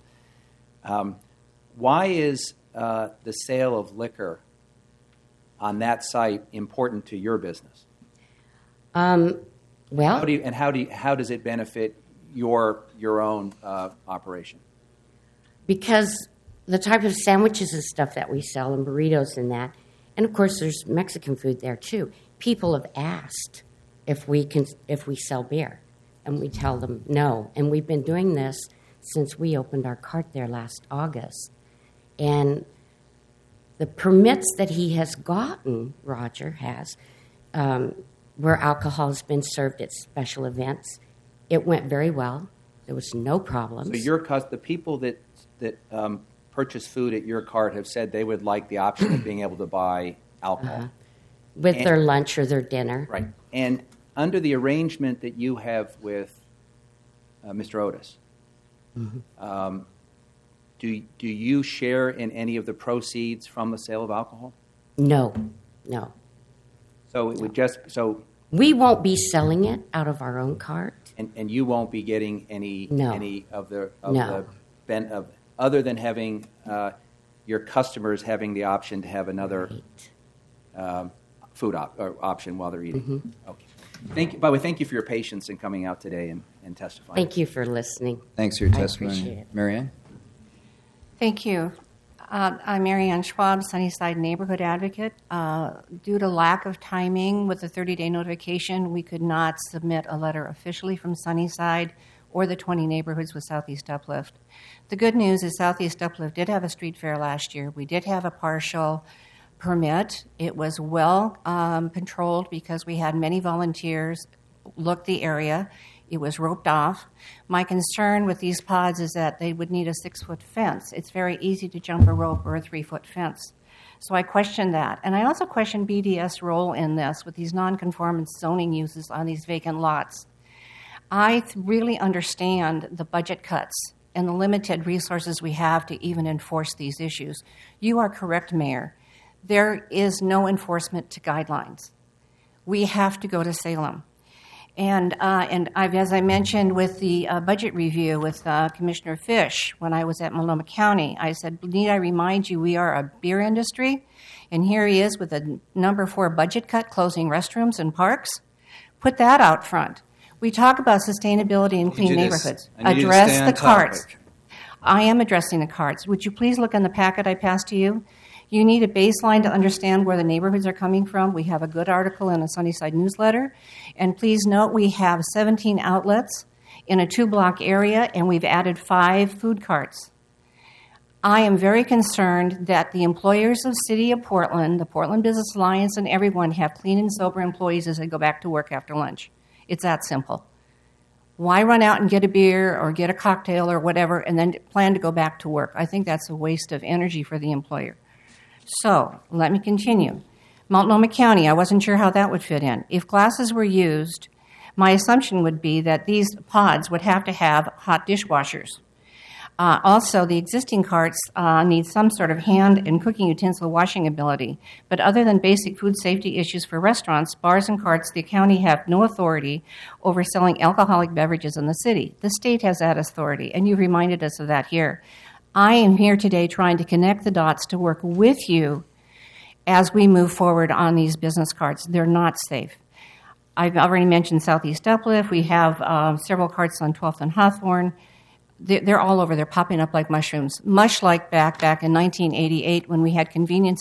Why is the sale of liquor on that site important to your business? Well, how does it benefit your own operation? Because the type of sandwiches and stuff that we sell and burritos and that, and of course there's Mexican food there too. People have asked if we sell beer, and we tell them no. And we've been doing this since we opened our cart there last August. And the permits that he has gotten, Roger has, where alcohol has been served at special events, it went very well. There was no problems. So the people that purchase food at your cart have said they would like the option of being able to buy alcohol. With their lunch or their dinner. Right. And under the arrangement that you have with Mr. Otis, do you share in any of the proceeds from the sale of alcohol? No. So it would we won't be selling it out of our own cart. And you won't be getting any of the other than having your customers having the option to have another food option while they're eating. Okay. Thank you. By the way, thank you for your patience in coming out today and testifying. Thank you for listening. Thanks for your testimony. I appreciate it. Marianne? Thank you. I'm Marianne Schwab, Sunnyside Neighborhood Advocate. Due to lack of timing with the 30-day notification, we could not submit a letter officially from Sunnyside or the 20 neighborhoods with Southeast Uplift. The good news is Southeast Uplift did have a street fair last year. We did have a partial permit. It was well controlled because we had many volunteers look the area. It was roped off. My concern with these pods is that they would need a 6-foot fence. It's very easy to jump a rope or a 3-foot fence. So I question that. And I also question BDS' role in this with these nonconformance zoning uses on these vacant lots. I really understand the budget cuts and the limited resources we have to even enforce these issues. You are correct, Mayor. There is no enforcement to guidelines. We have to go to Salem. And as I mentioned with the budget review with Commissioner Fish when I was at Multnomah County, I said, need I remind you we are a beer industry? And here he is with a number 4 budget cut, closing restrooms and parks. Put that out front. We talk about sustainability and clean neighborhoods. Address the carts. I am addressing the carts. Would you please look in the packet I passed to you? You need a baseline to understand where the neighborhoods are coming from. We have a good article in a Sunnyside newsletter. And please note we have 17 outlets in a 2-block area, and we've added 5 food carts. I am very concerned that the employers of City of Portland, the Portland Business Alliance, and everyone have clean and sober employees as they go back to work after lunch. It's that simple. Why run out and get a beer or get a cocktail or whatever and then plan to go back to work? I think that's a waste of energy for the employer. So, let me continue. Multnomah County, I wasn't sure how that would fit in. If glasses were used, my assumption would be that these pods would have to have hot dishwashers. Also, the existing carts need some sort of hand and cooking utensil washing ability. But other than basic food safety issues for restaurants, bars and carts, the county have no authority over selling alcoholic beverages in the city. The state has that authority, and you reminded us of that here. I am here today trying to connect the dots to work with you as we move forward on these business carts. They're not safe. I've already mentioned Southeast Uplift. We have several carts on 12th and Hawthorne. They're all over. They're popping up like mushrooms, much like back in 1988 when we had convenience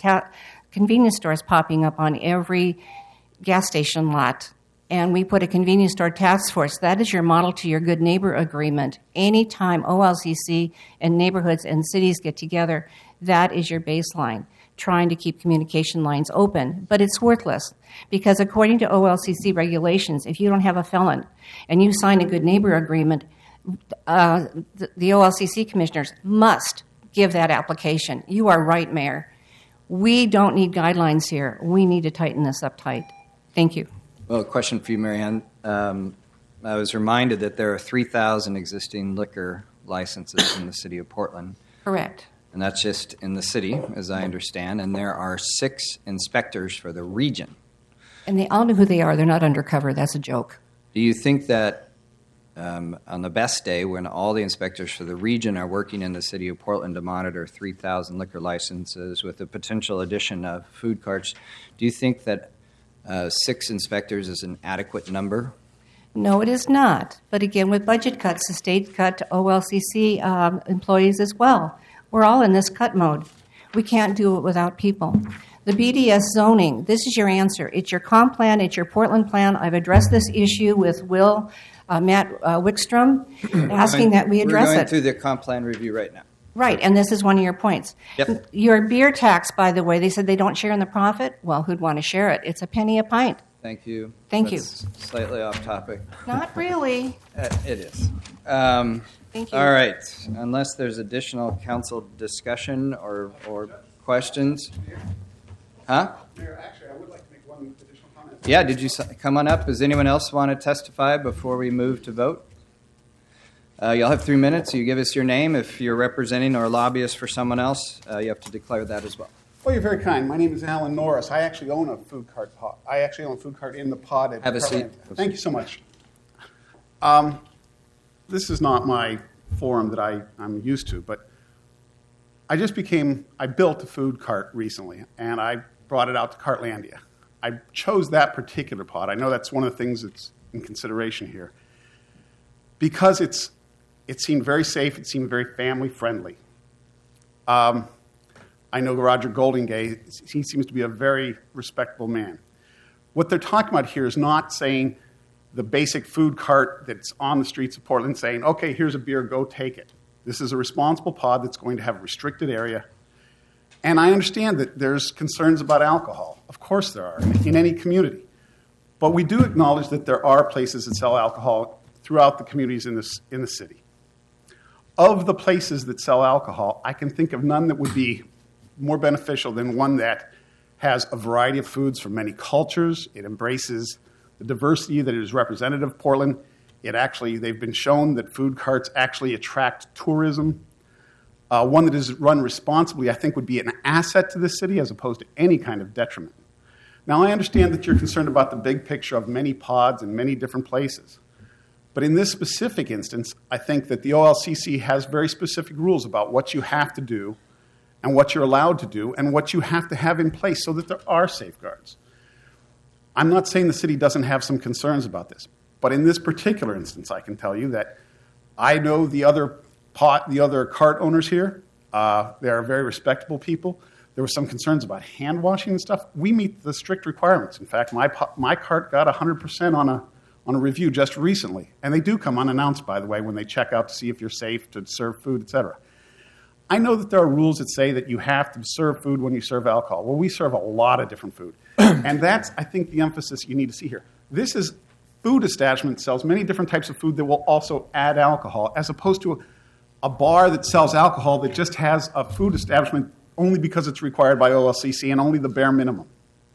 stores popping up on every gas station lot. And we put a convenience store task force. That is your model to your good neighbor agreement. Anytime OLCC and neighborhoods and cities get together, that is your baseline, trying to keep communication lines open. But it's worthless because according to OLCC regulations, if you don't have a felon and you sign a good neighbor agreement, the OLCC commissioners must give that application. You are right, Mayor. We don't need guidelines here. We need to tighten this up tight. Thank you. Well, a question for you, Mary Ann. I was reminded that there are 3,000 existing liquor licenses in the city of Portland. Correct. And that's just in the city, as I understand, and there are 6 inspectors for the region. And they all know who they are. They're not undercover. That's a joke. Do you think that on the best day, when all the inspectors for the region are working in the city of Portland to monitor 3,000 liquor licenses with the potential addition of food carts, do you think that 6 inspectors is an adequate number? No, it is not. But again, with budget cuts, the state cut OLCC employees as well. We're all in this cut mode. We can't do it without people. The BDS zoning, this is your answer. It's your comp plan. It's your Portland plan. I've addressed this issue with Matt Wickstrom, asking that we address it. We're going through the comp plan review right now. Right, and this is one of your points. Yep. Your beer tax, by the way, they said they don't share in the profit. Well, who'd want to share it? It's a penny a pint. Thank you. Thank That's you. Slightly off topic. Not really. It is. Thank you. All right. Unless there's additional council discussion or questions. Huh? Mayor, actually, I would like to make one additional comment. Yeah, did you come on up? Does anyone else want to testify before we move to vote? You'll have 3 minutes. You give us your name. If you're representing or a lobbyist for someone else, you have to declare that as well. Well, you're very kind. My name is Alan Norris. I actually own a food cart pod. I actually own a food cart in the pod. At Have a seat. Thank you so much. This is not my forum that I'm used to, but I built a food cart recently, and I brought it out to Cartlandia. I chose that particular pod. I know that's one of the things that's in consideration here. Because it seemed very safe, it seemed very family-friendly. I know Roger Goldingay, he seems to be a very respectable man. What they're talking about here is not saying the basic food cart that's on the streets of Portland saying, okay, here's a beer, go take it. This is a responsible pod that's going to have a restricted area. And I understand that there's concerns about alcohol. Of course there are, in any community. But we do acknowledge that there are places that sell alcohol throughout the communities in the city. Of the places that sell alcohol, I can think of none that would be more beneficial than one that has a variety of foods from many cultures. It embraces the diversity that is representative of Portland. They've been shown that food carts actually attract tourism. One that is run responsibly, I think, would be an asset to the city as opposed to any kind of detriment. Now, I understand that you're concerned about the big picture of many pods in many different places. But in this specific instance, I think that the OLCC has very specific rules about what you have to do and what you're allowed to do and what you have to have in place so that there are safeguards. I'm not saying the city doesn't have some concerns about this, but in this particular instance, I can tell you that I know the other cart owners here. They are very respectable people. There were some concerns about hand washing and stuff. We meet the strict requirements. In fact, my cart got 100% on a review just recently. And they do come unannounced, by the way, when they check out to see if you're safe to serve food, etc. I know that there are rules that say that you have to serve food when you serve alcohol. Well, we serve a lot of different food. And that's, I think, the emphasis you need to see here. This is food establishment sells many different types of food that will also add alcohol, as opposed to a bar that sells alcohol that just has a food establishment only because it's required by OLCC and only the bare minimum.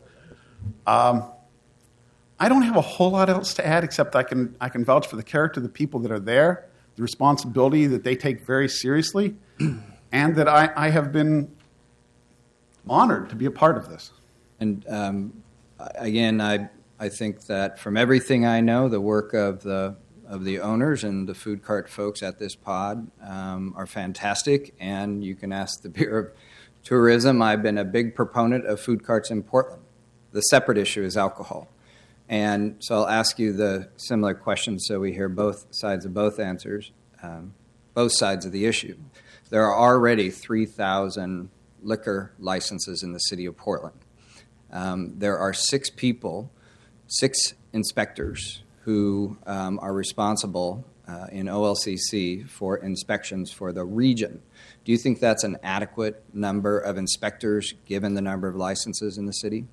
I don't have a whole lot else to add, except I can vouch for the character of the people that are there, the responsibility that they take very seriously, and that I have been honored to be a part of this. And again, I think that from everything I know, the work of the owners and the food cart folks at this pod are fantastic, and you can ask the Bureau of Tourism. I've been a big proponent of food carts in Portland. The separate issue is alcohol. And so I'll ask you the similar question so we hear both sides of both answers. both sides of the issue. There are already 3,000 liquor licenses in the city of Portland. There are 6 inspectors who are responsible in OLCC for inspections for the region. Do you think that's an adequate number of inspectors given the number of licenses in the city?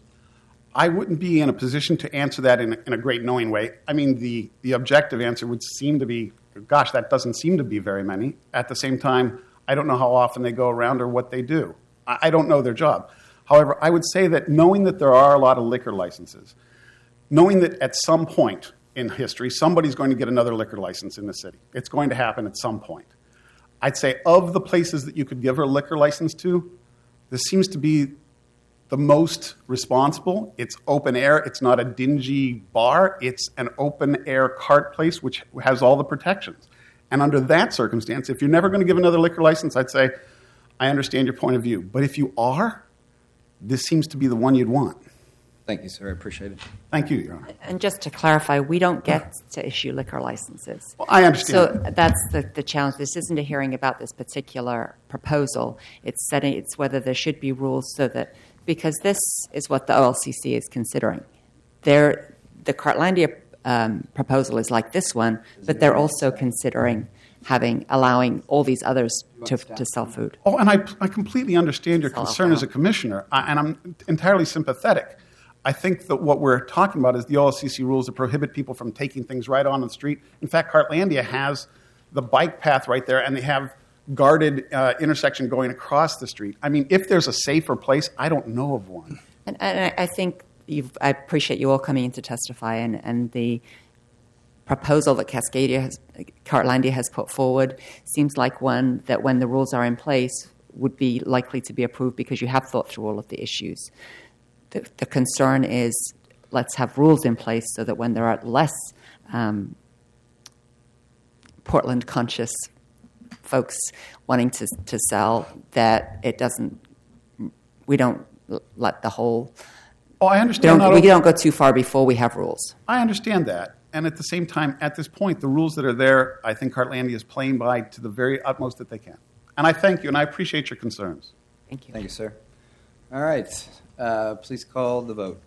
I wouldn't be in a position to answer that in a great knowing way. I mean, the objective answer would seem to be, gosh, that doesn't seem to be very many. At the same time, I don't know how often they go around or what they do. I don't know their job. However, I would say that knowing that there are a lot of liquor licenses, knowing that at some point in history, somebody's going to get another liquor license in the city. It's going to happen at some point. I'd say of the places that you could give a liquor license to, this seems to be the most responsible. It's open air. It's not a dingy bar. It's an open air cart place which has all the protections. And under that circumstance, if you're never going to give another liquor license, I'd say, I understand your point of view. But if you are, this seems to be the one you'd want. Thank you, sir. I appreciate it. Thank you, Your Honor. And just to clarify, we don't get to issue liquor licenses. Well, I understand. So that's the challenge. This isn't a hearing about this particular proposal. It's whether there should be rules so that, because this is what the OLCC is considering. The Cartlandia proposal is like this one, but they're also considering allowing all these others to sell food. Oh, and I completely understand your concern as a commissioner, and I'm entirely sympathetic. I think that what we're talking about is the OLCC rules that prohibit people from taking things right on the street. In fact, Cartlandia has the bike path right there, and they have guarded intersection going across the street. I mean, if there's a safer place, I don't know of one. And I think I appreciate you all coming in to testify, and the proposal that Cartlandia has put forward seems like one that, when the rules are in place, would be likely to be approved because you have thought through all of the issues. The concern is, let's have rules in place so that when there are less Portland-conscious folks wanting to sell, that we don't let the whole... Oh, I understand. We don't go too far before we have rules. I understand that. And at the same time, at this point, the rules that are there, I think Cartlandia is playing by to the very utmost that they can. And I thank you, and I appreciate your concerns. Thank you. Thank you, sir. All right. Please call the vote.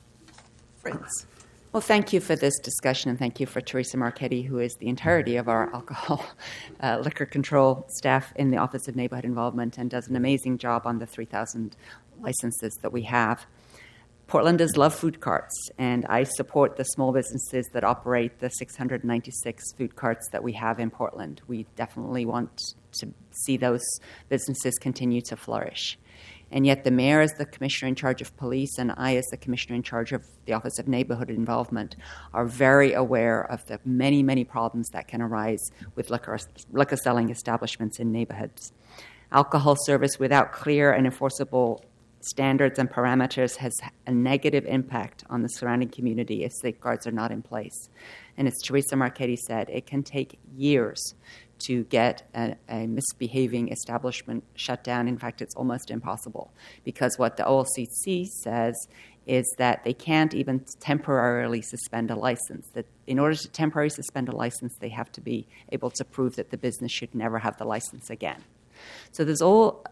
Fritz. Well, thank you for this discussion, and thank you for Teresa Marchetti, who is the entirety of our alcohol liquor control staff in the Office of Neighborhood Involvement and does an amazing job on the 3,000 licenses that we have. Portlanders love food carts, and I support the small businesses that operate the 696 food carts that we have in Portland. We definitely want to see those businesses continue to flourish. And yet the mayor, as the commissioner in charge of police, and I, as the commissioner in charge of the Office of Neighborhood Involvement, are very aware of the many, many problems that can arise with liquor selling establishments in neighborhoods. Alcohol service without clear and enforceable standards and parameters has a negative impact on the surrounding community if safeguards are not in place. And as Teresa Marchetti said, it can take years to get a misbehaving establishment shut down. In fact, it's almost impossible, because what the OLCC says is that they can't even temporarily suspend a license. That in order to temporarily suspend a license, they have to be able to prove that the business should never have the license again. So there's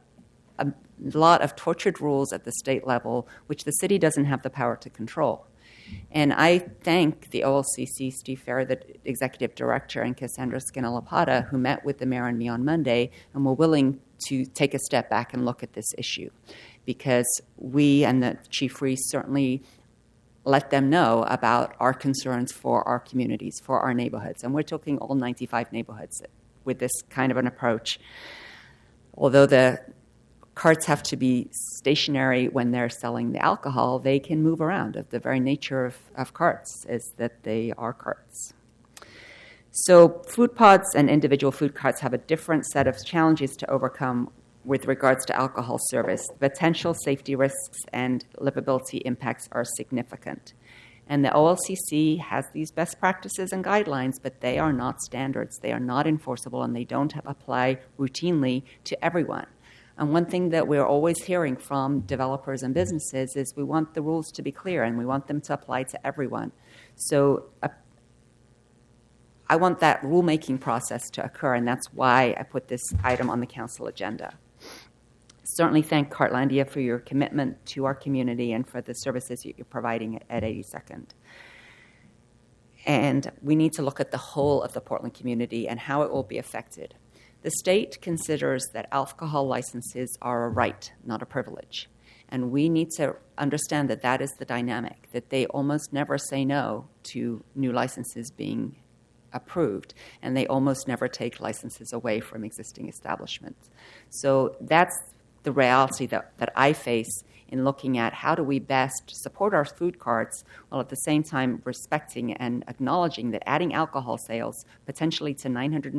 a lot of tortured rules at the state level, which the city doesn't have the power to control. And I thank the OLCC, Steve Farrer, the executive director, and Cassandra Skinna-Lapata, who met with the mayor and me on Monday and were willing to take a step back and look at this issue, because we and the Chief Reese certainly let them know about our concerns for our communities, for our neighborhoods. And we're talking all 95 neighborhoods with this kind of an approach. Although the carts have to be stationary when they're selling the alcohol, they can move around. The very nature of carts is that they are carts. So food pods and individual food carts have a different set of challenges to overcome with regards to alcohol service. The potential safety risks and livability impacts are significant. And the OLCC has these best practices and guidelines, but they are not standards. They are not enforceable, and they don't apply routinely to everyone. And one thing that we're always hearing from developers and businesses is we want the rules to be clear and we want them to apply to everyone. So I want that rulemaking process to occur, and that's why I put this item on the council agenda. Certainly thank Cartlandia for your commitment to our community and for the services you're providing at 82nd. And we need to look at the whole of the Portland community and how it will be affected. The state considers that alcohol licenses are a right, not a privilege. And we need to understand that that is the dynamic, that they almost never say no to new licenses being approved, and they almost never take licenses away from existing establishments. So that's the reality that I face in looking at how do we best support our food carts while at the same time respecting and acknowledging that adding alcohol sales potentially to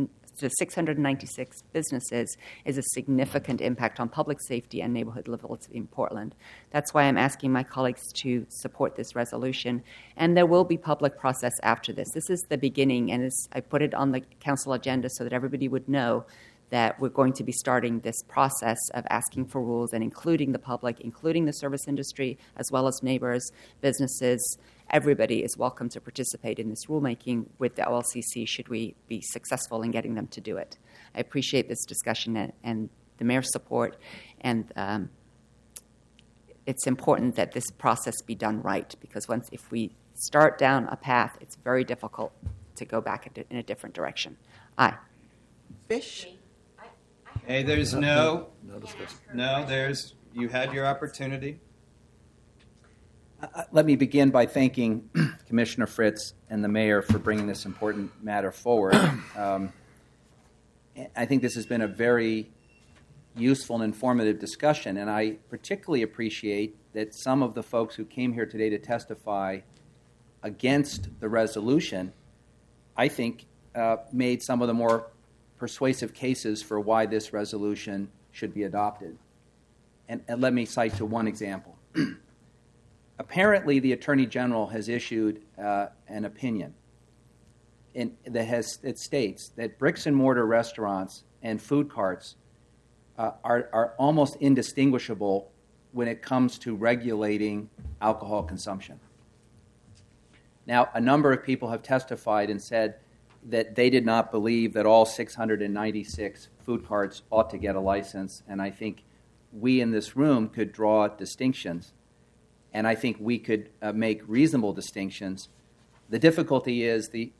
696 businesses is a significant impact on public safety and neighborhood livability in Portland. That's why I'm asking my colleagues to support this resolution, and there will be public process after this. This is the beginning, and I put it on the council agenda so that everybody would know that we're going to be starting this process of asking for rules and including the public, including the service industry, as well as neighbors, businesses. Everybody is welcome to participate in this rulemaking with the OLCC should we be successful in getting them to do it. I appreciate this discussion and the mayor's support, and it's important that this process be done right, because if we start down a path, it's very difficult to go back in a different direction. Aye. Fish? Hey, you had your opportunity. Let me begin by thanking Commissioner Fritz and the mayor for bringing this important matter forward. I think this has been a very useful and informative discussion, and I particularly appreciate that some of the folks who came here today to testify against the resolution, I think, made some of the more persuasive cases for why this resolution should be adopted. And let me cite to one example. Apparently, the Attorney General has issued an opinion that states that bricks and mortar restaurants and food carts are almost indistinguishable when it comes to regulating alcohol consumption. Now, a number of people have testified and said that they did not believe that all 696 food carts ought to get a license, and I think we in this room could draw distinctions, and I think we could make reasonable distinctions. The difficulty is the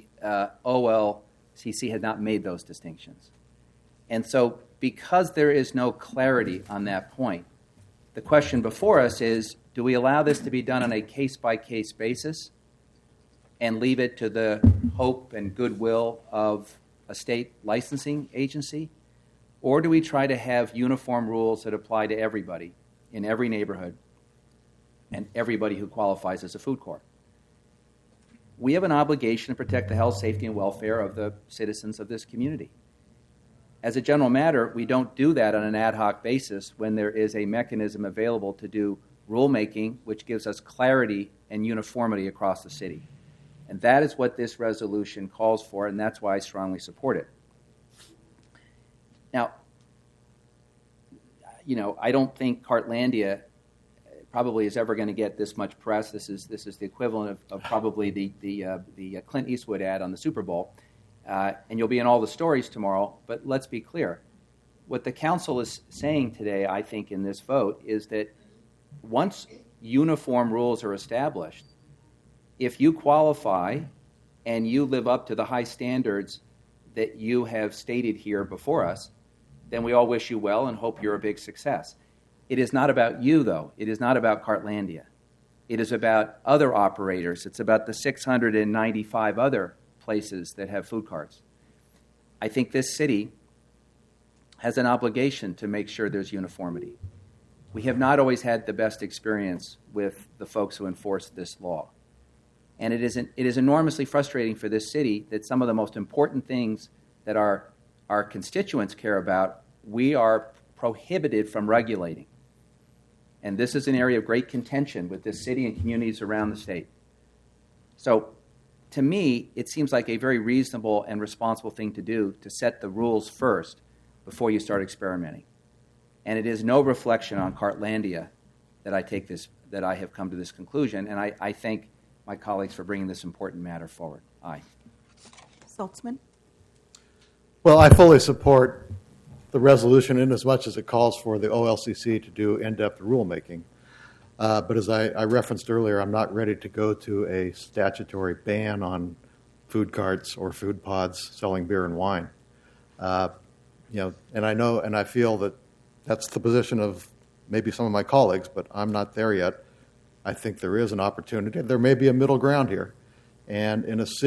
OLCC has not made those distinctions. And so because there is no clarity on that point, the question before us is, do we allow this to be done on a case-by-case basis and leave it to the hope and goodwill of a state licensing agency? Or do we try to have uniform rules that apply to everybody in every neighborhood and everybody who qualifies as a food court? We have an obligation to protect the health, safety, and welfare of the citizens of this community. As a general matter, we don't do that on an ad hoc basis when there is a mechanism available to do rulemaking which gives us clarity and uniformity across the city. And that is what this resolution calls for, and that's why I strongly support it. Now, I don't think Cartlandia probably is ever going to get this much press. This is the equivalent of probably the Clint Eastwood ad on the Super Bowl. And you'll be in all the stories tomorrow, but let's be clear. What the council is saying today, I think, in this vote, is that once uniform rules are established, if you qualify and you live up to the high standards that you have stated here before us, then we all wish you well and hope you're a big success. It is not about you, though. It is not about Cartlandia. It is about other operators. It's about the 695 other places that have food carts. I think this city has an obligation to make sure there's uniformity. We have not always had the best experience with the folks who enforce this law. And it is enormously frustrating for this city that some of the most important things that our constituents care about, we are prohibited from regulating. And this is an area of great contention with this city and communities around the state. So, to me, it seems like a very reasonable and responsible thing to do to set the rules first before you start experimenting. And it is no reflection on Cartlandia that I have come to this conclusion, and I thank my colleagues for bringing this important matter forward. Aye. Saltzman? Well, I fully support the resolution in as much as it calls for the OLCC to do in-depth rulemaking. But as I referenced earlier, I'm not ready to go to a statutory ban on food carts or food pods selling beer and wine. And I know and I feel that that's the position of maybe some of my colleagues, but I'm not there yet. I think there is an opportunity. There may be a middle ground here. And in a